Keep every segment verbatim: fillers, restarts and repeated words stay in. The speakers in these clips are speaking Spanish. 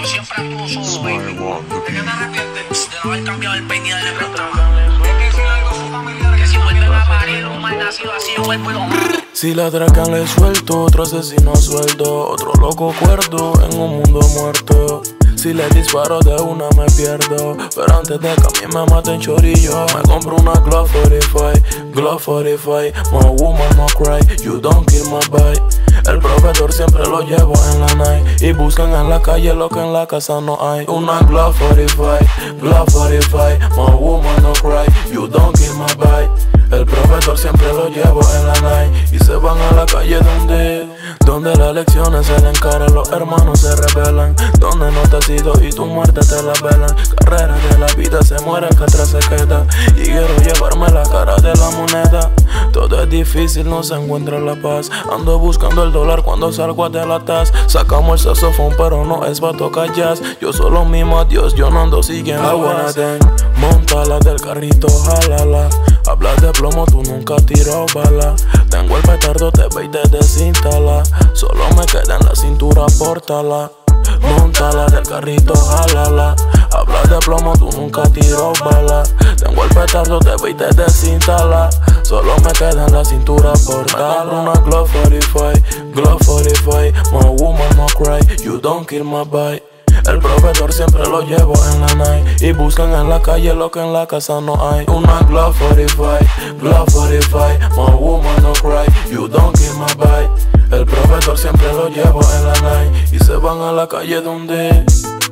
Yo siempre actúo solo, baby. ¿De qué te arrepientes? De no haber cambiado el peine y darle prestado. Que si vuelven a parir un mal nacido así, yo vuelvo y lo mato. Si la atracan le suelto, otro asesino a sueldo, otro loco cuerdo en un mundo muerto. Si le disparo de una me pierdo, pero antes de que a mí me maten chorillo, me compro una Glock cuarenta y cinco, Glock cuarenta y cinco. My woman no cry, you don't kill my vibe. El proveedor siempre lo llevo en la night, y buscan en la calle lo que en la casa no hay. Una Glock cuarenta y cinco, Glock cuarenta y cinco. My woman no cry, you don't kill my vibe. El proveedor siempre lo llevo en la night, y se van a la calle donde Donde las lecciones se le encaran, los hermanos se rebelan. Donde no te has ido y tu muerte te la velan. Carrera de la vida se muere que atrás se queda, y quiero llevarme la cara de la moneda. Todo es difícil, no se encuentra la paz. Ando buscando el dólar cuando salgo de la taza. Sacamos el saxofón pero no es pa' tocar jazz. Yo solo mimo a Dios, yo no ando siguiendo a ten. Montala del carrito, jálala. Hablas de plomo, tú nunca tirado bala. Tengo el petardo, te ve y te desinstala. Solo me queda en la cintura, pórtala. Montala del carrito, jálala. Hablas de plomo, tú nunca tirado bala. Tengo el petardo, te ve y te desinstala. Solo me queda en la cintura, pórtala. Una Glock cuarenta y cinco, Glock cuarenta y cinco. My woman no cry, you don't kill my vibe. El proveedor siempre lo llevo en la night, y buscan en la calle lo que en la casa no hay. Una Glock cuarenta y cinco, Glock cuarenta y cinco. My woman no cry, you don't kill my vibe. El proveedor siempre lo llevo en la night, y se van a la calle donde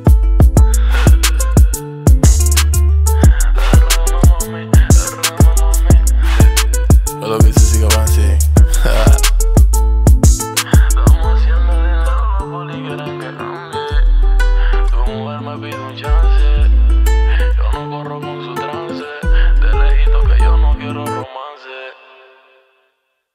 lo que se siga van así. Estamos haciendo dinero, los polis quieren que cambie. Tu mujer me pide un chance.